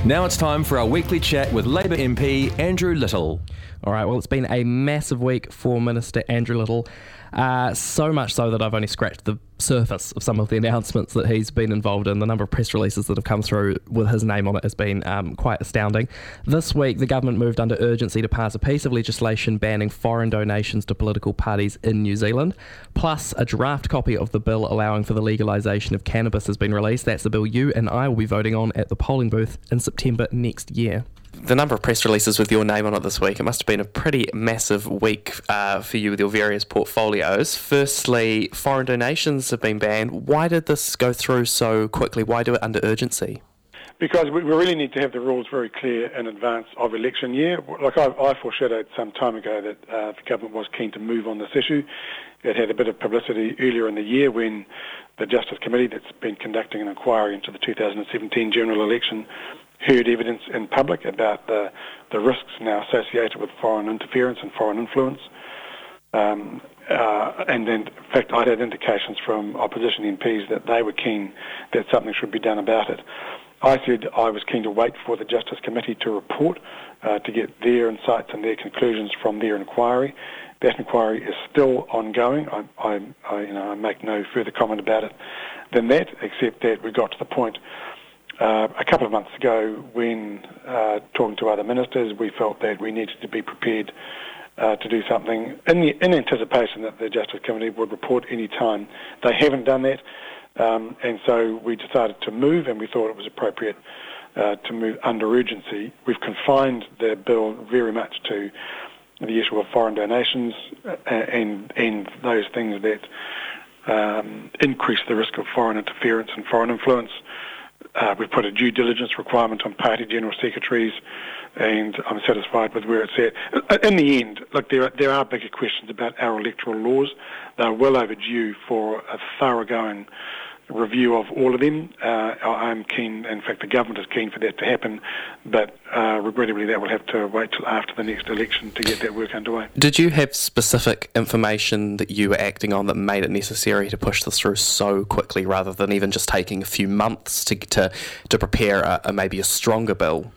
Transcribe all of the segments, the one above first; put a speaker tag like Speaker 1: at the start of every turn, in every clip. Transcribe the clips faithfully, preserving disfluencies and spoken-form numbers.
Speaker 1: Now it's time for our weekly chat with Labour M P Andrew Little.
Speaker 2: All right, well, it's been a massive week for Minister Andrew Little, uh, so much so that I've only scratched the surface of some of the announcements that he's been involved in. The number of press releases that have come through with his name on it has been um, quite astounding. This week, the government moved under urgency to pass a piece of legislation banning foreign donations to political parties in New Zealand, plus a draft copy of the bill allowing for the legalisation of cannabis has been released. That's the bill you and I will be voting on at the polling booth in September next year.
Speaker 3: The number of press releases with your name on it this week, it must have been a pretty massive week uh, for you with your various portfolios. Firstly, foreign donations have been banned. Why did this go through so quickly? Why do it under urgency?
Speaker 4: Because we really need to have the rules very clear in advance of election year. Like I, I foreshadowed some time ago that uh, the government was keen to move on this issue. It had a bit of publicity earlier in the year when the Justice Committee that's been conducting an inquiry into the two thousand seventeen general election heard evidence in public about the, the risks now associated with foreign interference and foreign influence. Um, uh, and then, in fact, I had indications from opposition M Ps that they were keen that something should be done about it. I said I was keen to wait for the Justice Committee to report uh, to get their insights and their conclusions from their inquiry. That inquiry is still ongoing. I, I, I, you know, I make no further comment about it than that, except that we got to the point Uh, a couple of months ago when uh, talking to other ministers, we felt that we needed to be prepared uh, to do something in, the, in anticipation that the Justice Committee would report any time. They haven't done that, um, and so we decided to move, and we thought it was appropriate uh, to move under urgency. We've confined the bill very much to the issue of foreign donations and, and those things that um, increase the risk of foreign interference and foreign influence. Uh, we've put a due diligence requirement on party general secretaries, and I'm satisfied with where it's at. In the end, look, there are, there are bigger questions about our electoral laws. They're well overdue for a thoroughgoing review of all of them. Uh, I'm keen, in fact the government is keen for that to happen, but uh, regrettably that will have to wait till after the next election to get that work underway.
Speaker 3: Did you have specific information that you were acting on that made it necessary to push this through so quickly rather than even just taking a few months to to, to prepare a, a maybe a stronger bill?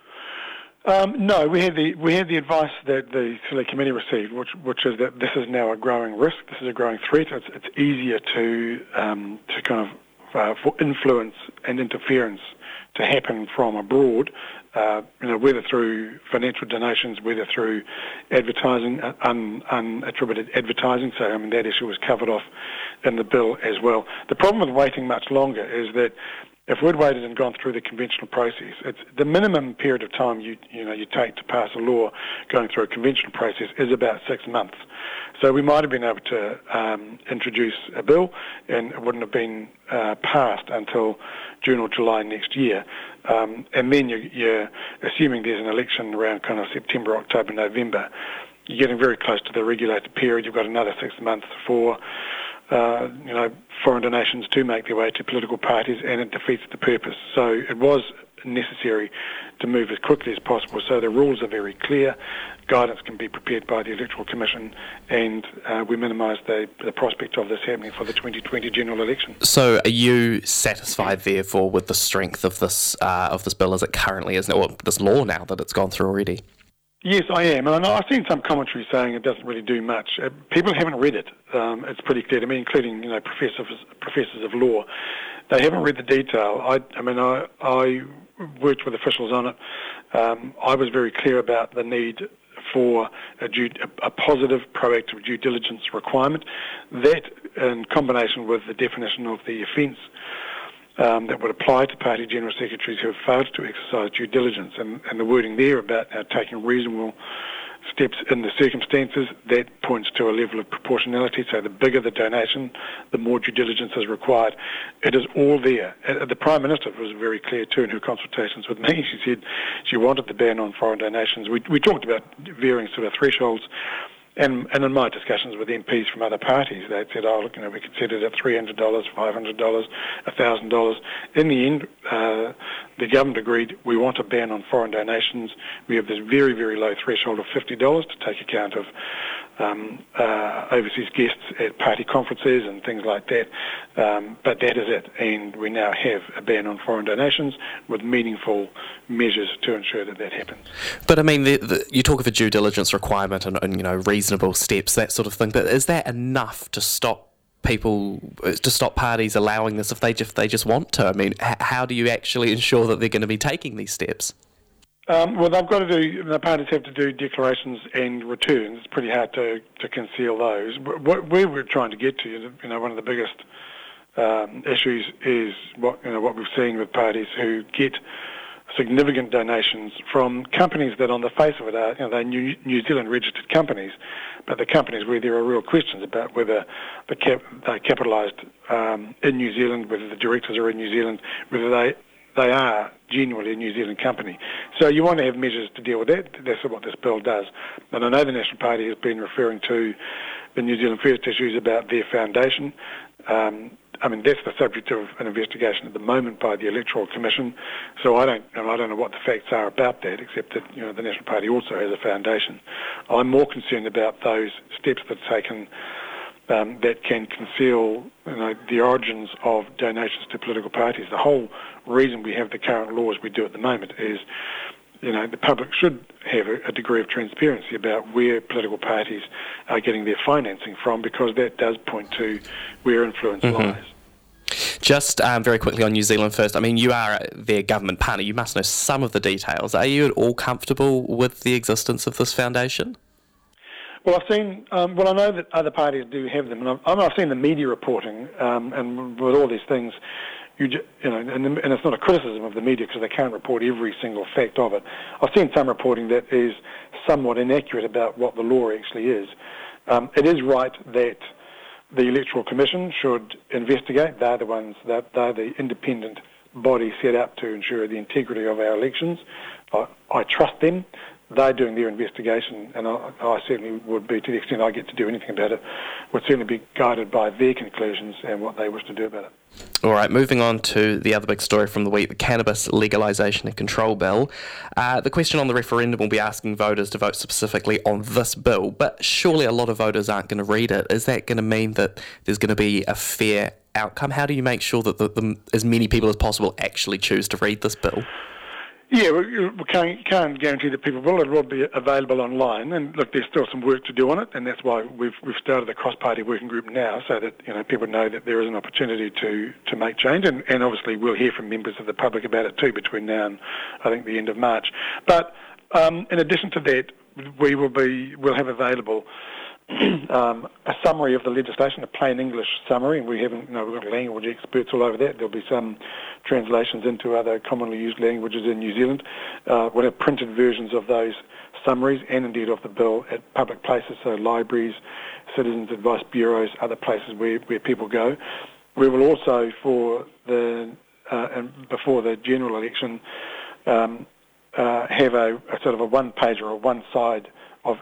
Speaker 4: Um, no, we had the we had the advice that the Select Committee received, which which is that this is now a growing risk. This is a growing threat. It's it's easier to um, to kind of uh, for influence and interference to happen from abroad, uh, you know, whether through financial donations, whether through advertising, uh, un, unattributed advertising. So I mean that issue was covered off in the bill as well. The problem with waiting much longer is that if we'd waited and gone through the conventional process, it's the minimum period of time you you know you take to pass a law going through a conventional process is about six months. So we might have been able to um, introduce a bill, and it wouldn't have been uh, passed until June or July next year. Um, and then you, you're assuming there's an election around kind of September, October, November. You're getting very close to the regulated period. You've got another six months for Uh, you know, foreign donations to make their way to political parties, and it defeats the purpose. So it was necessary to move as quickly as possible. So the rules are very clear. Guidance can be prepared by the Electoral Commission, and uh, we minimise the, the prospect of this happening for the twenty twenty general election.
Speaker 3: So are you satisfied, therefore, with the strength of this uh, of this bill as it currently is, or this law now that it's gone through already?
Speaker 4: Yes, I am. And I know I've seen some commentary saying it doesn't really do much. Uh, people haven't read it. Um, it's pretty clear to me, including you know professors professors of law. They haven't read the detail. I, I mean, I, I worked with officials on it. Um, I was very clear about the need for a, due, a positive, proactive due diligence requirement. That, in combination with the definition of the offence Um, that would apply to party general secretaries who have failed to exercise due diligence, and, and the wording there about uh, taking reasonable steps in the circumstances, that points to a level of proportionality. So the bigger the donation, the more due diligence is required. It is all there. Uh, the Prime Minister was very clear too in her consultations with me. She said she wanted the ban on foreign donations. We, we talked about varying sort of thresholds. And, and in my discussions with M Ps from other parties, they said, oh, look, you know, we could set it at three hundred dollars, five hundred dollars, one thousand dollars. In the end, uh, the government agreed we want a ban on foreign donations. We have this very, very low threshold of fifty dollars to take account of um, uh, overseas guests at party conferences and things like that. Um, but that is it, and we now have a ban on foreign donations with meaningful measures to ensure that that happens.
Speaker 3: But I mean, the, the, you talk of a due diligence requirement and, and you know reasonable steps, that sort of thing. But is that enough to stop people, to stop parties allowing this if they just they just want to? I mean, h- how do you actually ensure that they're going to be taking these steps?
Speaker 4: Um, well, they've got to do, the parties have to do declarations and returns. It's pretty hard to, to conceal those. What, where we're trying to get to, you know, one of the biggest um, issues is what, you know, what we've seen with parties who get significant donations from companies that on the face of it are, you know, they're New, New Zealand registered companies, but the companies where there are real questions about whether the cap, they're capitalised um, in New Zealand, whether the directors are in New Zealand, whether they they are genuinely a New Zealand company. So you want to have measures to deal with that. That's what this bill does. And I know the National Party has been referring to the New Zealand First issues about their foundation. Um, I mean, that's the subject of an investigation at the moment by the Electoral Commission. So I don't, I don't know what the facts are about that, except that you know the National Party also has a foundation. I'm more concerned about those steps that are taken Um, that can conceal you know, the origins of donations to political parties. The whole reason we have the current laws we do at the moment is, you know, the public should have a, a degree of transparency about where political parties are getting their financing from, because that does point to where influence mm-hmm. lies.
Speaker 3: Just um, very quickly on New Zealand First, I mean, you are their government partner. You must know some of the details. Are you at all comfortable with the existence of this foundation?
Speaker 4: Well, I've seen. Um, well, I know that other parties do have them, and I've, I mean, I've seen the media reporting, um, and with all these things, you, ju- you know, and, and it's not a criticism of the media because they can't report every single fact of it. I've seen some reporting that is somewhat inaccurate about what the law actually is. Um, it is right that the Electoral Commission should investigate. They're the ones that they're the independent body set up to ensure the integrity of our elections. I, I trust them. They're doing their investigation, and I, I certainly would be, to the extent I get to do anything about it, would certainly be guided by their conclusions and what they wish to do about it.
Speaker 3: All right, moving on to the other big story from the week, the Cannabis Legalisation and Control Bill. Uh, the question on the referendum will be asking voters to vote specifically on this bill, but surely a lot of voters aren't going to read it. Is that going to mean that there's going to be a fair outcome? How do you make sure that the, the, as many people as possible actually choose to read this bill?
Speaker 4: Yeah, we, we can't, can't guarantee that people will. It will be available online, and look, there's still some work to do on it, and that's why we've we've started a cross-party working group now, so that you know people know that there is an opportunity to, to make change, and, and obviously we'll hear from members of the public about it too between now and I think the end of March. But um, in addition to that, we will be we'll have available um, a summary of the legislation, a plain English summary, and we haven't, you know, we've got language experts all over that. There'll be some translations into other commonly used languages in New Zealand. Uh, we'll have printed versions of those summaries and indeed of the bill at public places, so libraries, citizens' advice bureaus, other places where, where people go. We will also, for the uh, and before the general election, um, uh, have a, a sort of a one-page or a one side of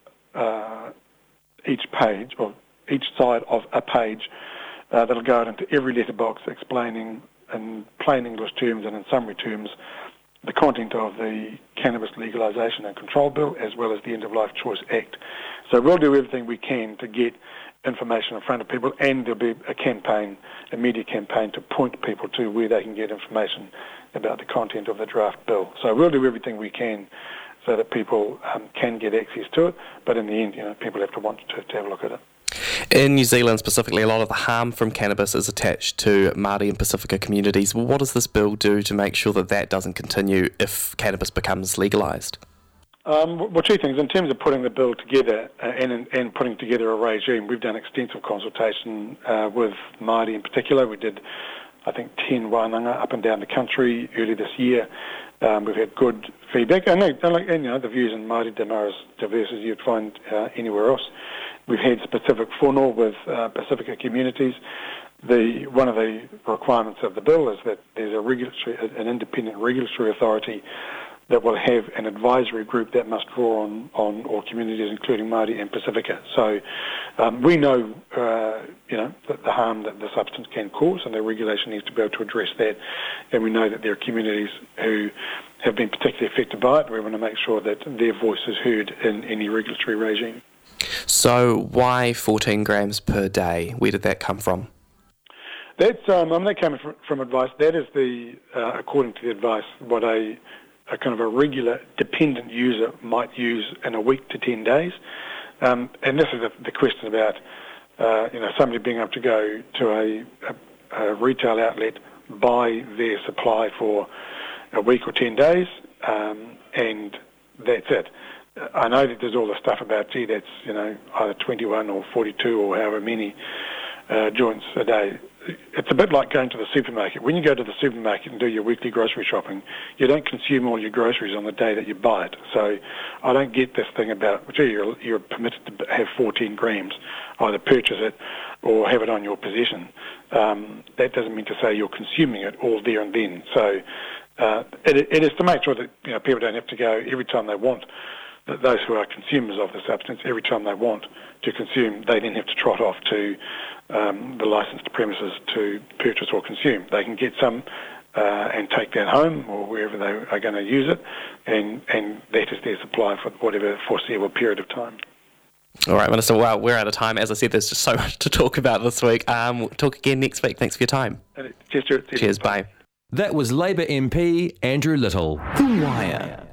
Speaker 4: uh, each page, or each side of a page, uh, that'll go out into every letterbox explaining in plain English terms and in summary terms the content of the Cannabis Legalisation and Control Bill, as well as the End of Life Choice Act. So we'll do everything we can to get information in front of people, and there'll be a campaign, a media campaign, to point people to where they can get information about the content of the draft bill. So we'll do everything we can so that people um, can get access to it, but in the end, you know, people have to want to, to have a look at it.
Speaker 3: In New Zealand specifically, a lot of the harm from cannabis is attached to Māori and Pacifica communities. Well, what does this bill do to make sure that that doesn't continue if cannabis becomes legalised?
Speaker 4: Um, well, two things. In terms of putting the bill together uh, and, and putting together a regime, we've done extensive consultation uh, with Māori in particular. We did, I think, ten wānanga up and down the country early this year. Um, we've had good feedback, and, and, and you know, the views in Māori Dam are as diverse as you'd find uh, anywhere else. We've had specific whānau with uh, Pacifica communities. The one of the requirements of the bill is that there's a regulatory, an independent regulatory authority that will have an advisory group that must draw on, on all communities, including Māori and Pacifica. So um, we know, uh, you know, that the harm that the substance can cause, and the regulation needs to be able to address that. And we know that there are communities who have been particularly affected by it. We want to make sure that their voice is heard in any regulatory regime.
Speaker 3: So why fourteen grams per day? Where did that come from?
Speaker 4: That's um, I mean, that came from, from advice. That is the, uh, according to the advice, what a, a kind of a regular dependent user might use in a week to ten days. Um, and this is the, the question about, uh, you know, somebody being able to go to a, a, a retail outlet, buy their supply for a week or ten days, um, and that's it. I know that there's all the stuff about, gee, that's, you know, either twenty-one or forty-two or however many uh, joints a day. It's a bit like going to the supermarket. When you go to the supermarket and do your weekly grocery shopping, you don't consume all your groceries on the day that you buy it. So I don't get this thing about, gee, you're, you're permitted to have fourteen grams, either purchase it or have it on your possession. Um, that doesn't mean to say you're consuming it all there and then. So uh, it, it is to make sure that, you know, people don't have to go every time they want, that those who are consumers of the substance, every time they want to consume, they then have to trot off to um, the licensed premises to purchase or consume. They can get some uh, and take that home or wherever they are going to use it, and, and that is their supply for whatever foreseeable period of time.
Speaker 3: All right, Minister, well, we're out of time. As I said, there's just so much to talk about this week. Um, we'll talk again next week. Thanks for your time.
Speaker 4: Cheers, Cheers,
Speaker 3: Cheers, bye.
Speaker 1: That was Labour M P Andrew Little.
Speaker 5: The Wire.